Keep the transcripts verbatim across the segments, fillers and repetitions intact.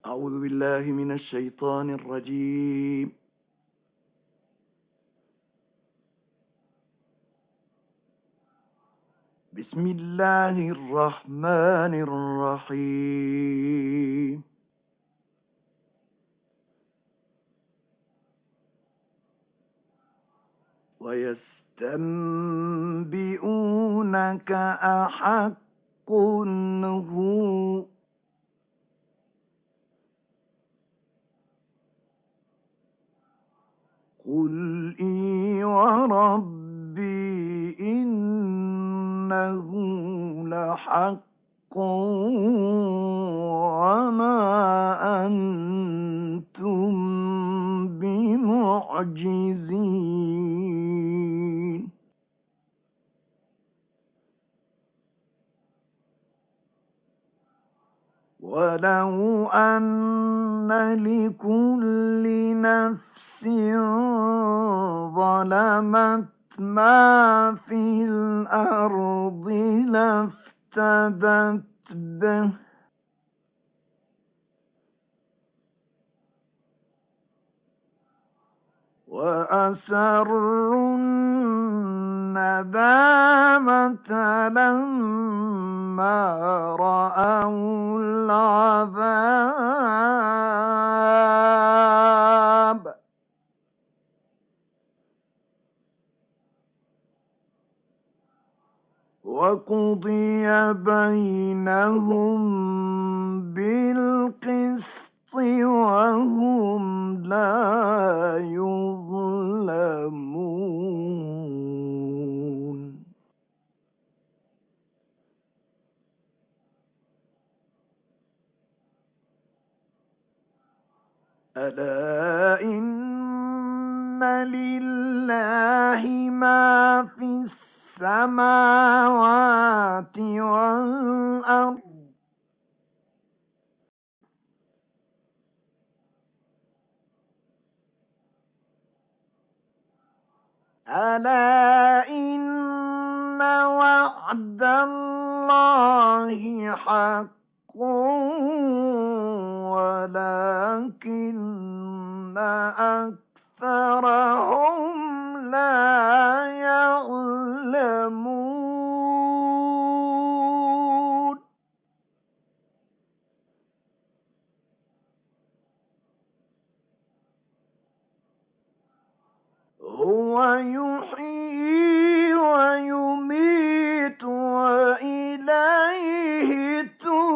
أعوذ بالله من الشيطان الرجيم. بسم الله الرحمن الرحيم. ويستنبئونك أحق هو قل إي وربي إنه لحق وما أنتم بمعجزين. ولو أن لكل نفس ظلمت ما في الأرض لافتدت به وأسروا الندامة لما رأوا العذاب وقضي بينهم بالقسط وهم لا يظلمون. ألا إن لله ما في السماوات والأرض ألا إن وعد الله حق ولكن أكثرهم لا يعلمون. هو يحيي ويميت وإليه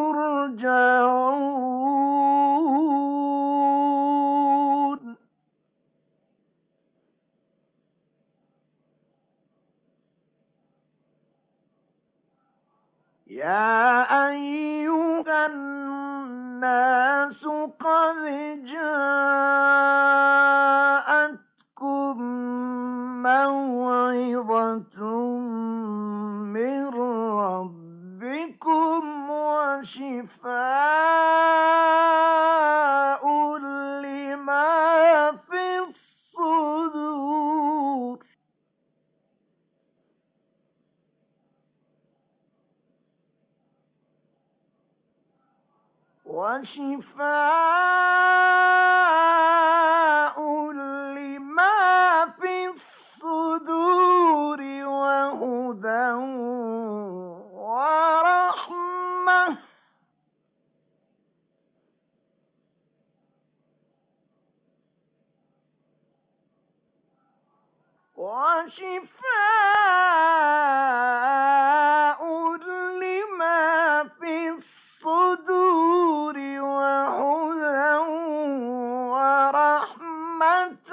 ترجعون. يا أيها الناس قد جاءتكم موعظة من ربكم وشفاء لما في الصدور وشفاء لما في الصدور وهدى ورحمة وشفاء لما في الصدور وهدى ورحمة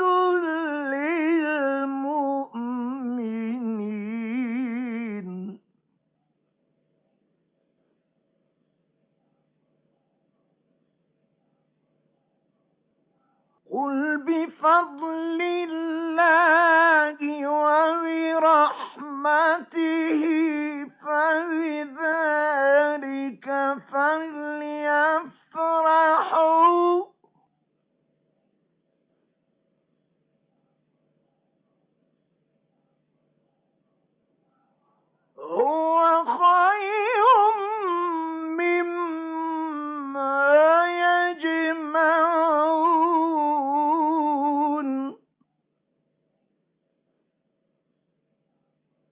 للمؤمنين. قل بفضل الله وبرحمته فبذلك فليفرحوا